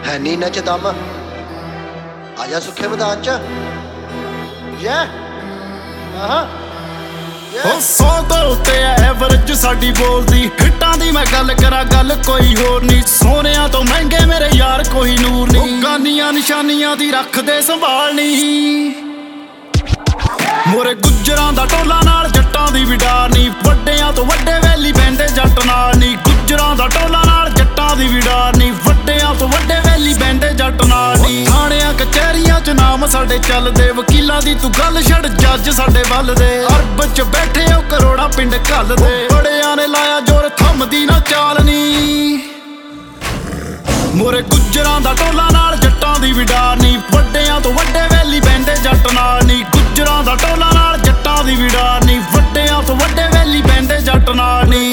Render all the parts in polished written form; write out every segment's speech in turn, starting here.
है नी इन्हां च दम आजा सुखे मैदान च सौ तो उत्ते एवरेज साडी बोलदी हिट्टां दी मैं गल करा गल कोई होर नी सोनिया तो महंगे मेरे यार कोई नूर नी गानियां निशानियां दी रखदे संभाल नी मोरे गुजरां दा टोला नाल जट्टां दी भी डार नी वड्डियां तो वड्डे वैली बैंदे जट नाल नी गुजरां दा टोला नाल जट्टां दी भी डार नी वड्डियां तो वड्डे वैली बैंदे जट नाल नी थाणियां कचहरियां च नाम साडे चलदे वकीलां दी तू गल छड़ जज साडे वल दे अरब च बैठे ओ करोड़ां पिंड घल दे बड़ियां ने लाया जोर थमदी ना चाल नी मोरे गुजरां दा टोला नाल जट्टां दी भी डार नी वड्डियां तो वड्डे वैली बैंदे जट नाल नी गुजरां दा टोला नाल जट्टां दी भी डार नी वड्डियां तो वड्डे वैली बैंदे जट नाल नी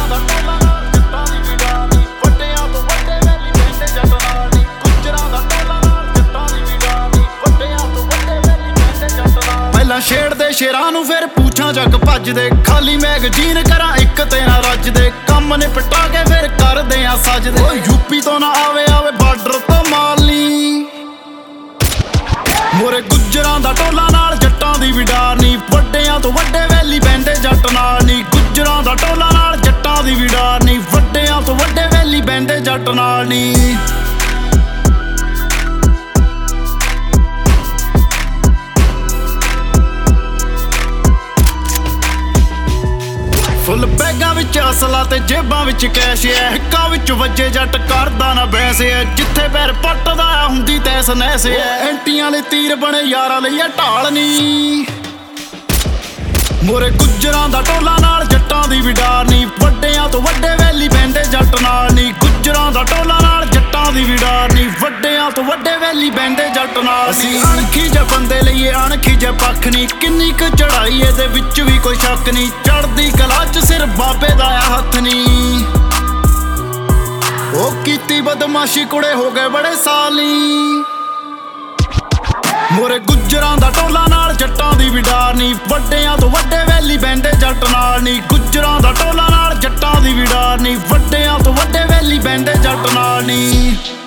छेड़दे शेरां नूं फिर पूछां जग भजदे खाली मैगजीन करा एक तेरा रजदे कम निपटा के फिर करदे आ सजदे यूपी तो ना आवे आवे बार्डर तो मालनी मोरे गुजरां दा टोला नाल जट्टां दी भी डार नी वड्डियां तो वड्डे वैली बैंदे जट नाल नी गुजरां दा टोला नाल जट्टां दी भी डार नी वड्डियां तो वड्डे वैली बैंदे जट नाल नी फुल बैगां विच असला ते जेबां विच कैश है हिक्कां विच वज्जे जट करदा ना बैस है जिथे पैर पट्टदा हुंदी तैस नैस है एंटियां ले तीर बने यारां लईए ढाल नी मोरे गुजरां दा टोला नाल जट्टां दी भी डार नी वड्डियां तो वड्डे वैली बैंदे जट नाल नी गुजरां दा टोला नाल जट्टां दी भी डार नी वड्डियां तो वड्डे वैली बैंदे जट नाल नी अणखी जे बंदे लईए अणखी जे पख नी किन्नी क चढ़ाई इहदे विच भी कोई शक नी चढ़दी कला च सिर बाबे दा हत्थ नी ओ कीती बदमाशी कुड़े हो गए बड़े साल नी मोरे गुजरां दा टोला नाल जट्टां दी भी डार नी वड्डियां तो वड्डे वैली बैंदे जट नाल नी गुजरां दा टोला नाल जट्टां दी भी डार नी वड्डियां तो वड्डे वैली बैंदे जट नाल नी।